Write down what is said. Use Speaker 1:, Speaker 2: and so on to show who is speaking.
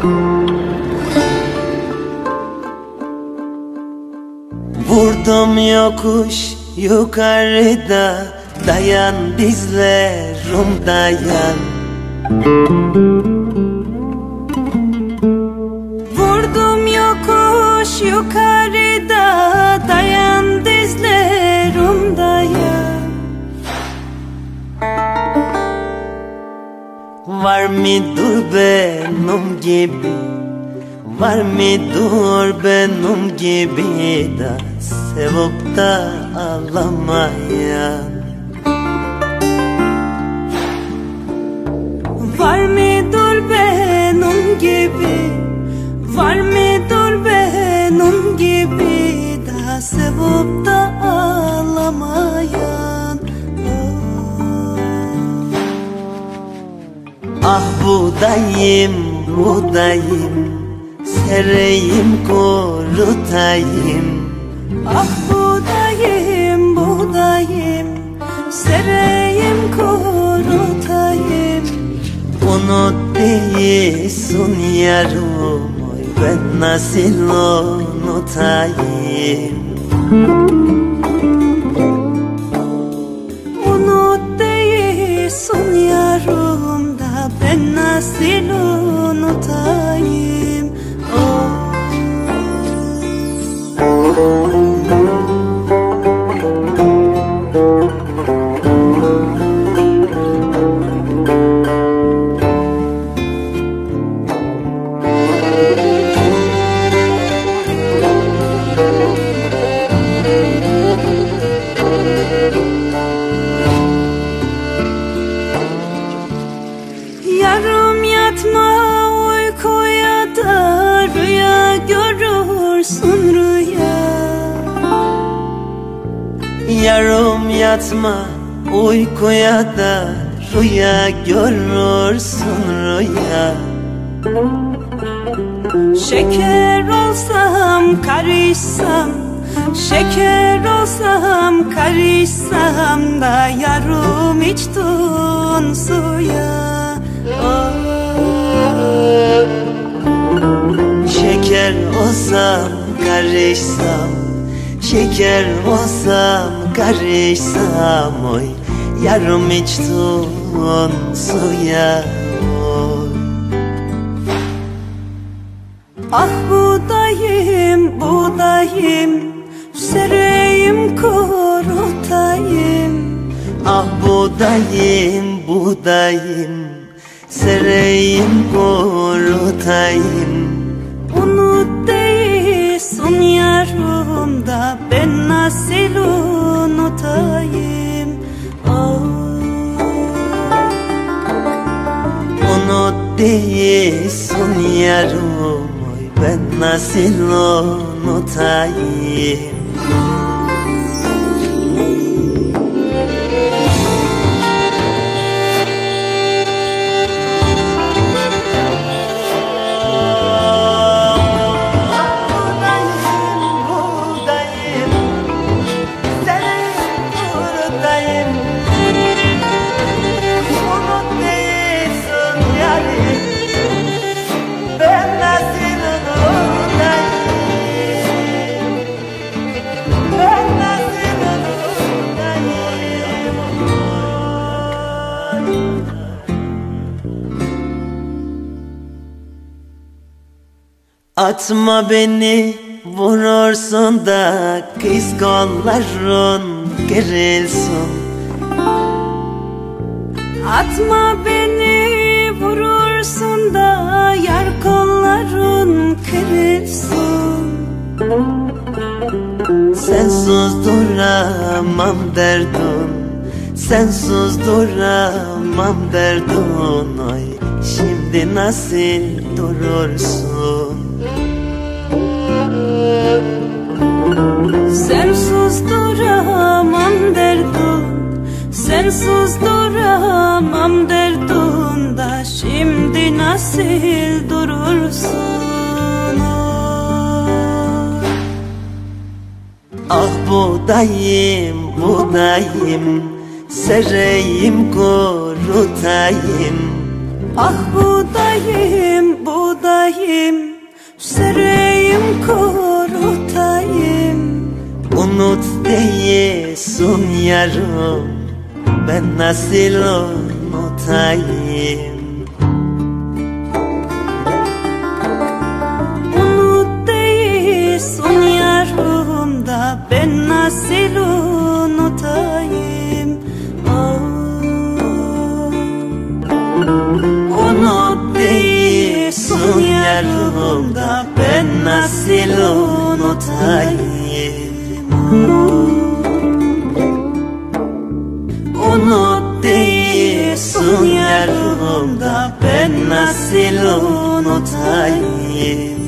Speaker 1: Vurdum yokuş yukarıda, dayan dizlerim dayan.
Speaker 2: Vurdum yokuş yukarıda, dayan dizlerim dayan.
Speaker 1: Var mıdır benim gibi, var mıdır benim gibi da sevip da ağlamayan?
Speaker 2: Var mıdır benim gibi, var mıdır benim gibi da sevip da ağlamayan?
Speaker 1: Ah buğdayım, buğdayım, sereyim kurutayım.
Speaker 2: Ah buğdayım, buğdayım, sereyim kurutayım.
Speaker 1: Unut değilsin yarım, oy ben nasıl unutayım?
Speaker 2: Unut değilsin yarım da ben nasıl unutayım? Yarım yatma uykuya da rüya görürsün rüya.
Speaker 1: Yarım yatma uykuya da rüya görürsün rüya.
Speaker 2: Şeker olsam karışsam, şeker olsam karışsam da yarım içtin suya.
Speaker 1: Şeker olsam karışsam, şeker olsam karışsam, oy yarım içtin suya.
Speaker 2: Ah buğdayım, buğdayım, sereyim kurutayım.
Speaker 1: Ah buğdayım, buğdayım, sereyim kurutayım.
Speaker 2: Unut değilsin yarım da ben nasıl unutayım?
Speaker 1: Unut değilsin yarım, oy ben nasıl unutayım? Atma beni vurursun da kız kolların gerilsin.
Speaker 2: Atma beni vurursun da yar kolların kırılsın.
Speaker 1: Sensiz duramam derdin, sensiz duramam derdin, oy şimdi nasıl durursun?
Speaker 2: Sensiz duramam derdin, sensiz duramam derdin da şimdi nasıl durursun?
Speaker 1: Ah buğdayım, buğdayım, sereyim kurutayım.
Speaker 2: Ah buğdayım, buğdayım, sereyim kurutayım.
Speaker 1: Unut değilsin yarım, ben nasıl unutayım?
Speaker 2: Unut değilsin yarım da ben nasıl unutayım?
Speaker 1: Unut değilsin yarım da ben nasıl unutayım? Unut değilsin yarım da ben nasıl unutayım?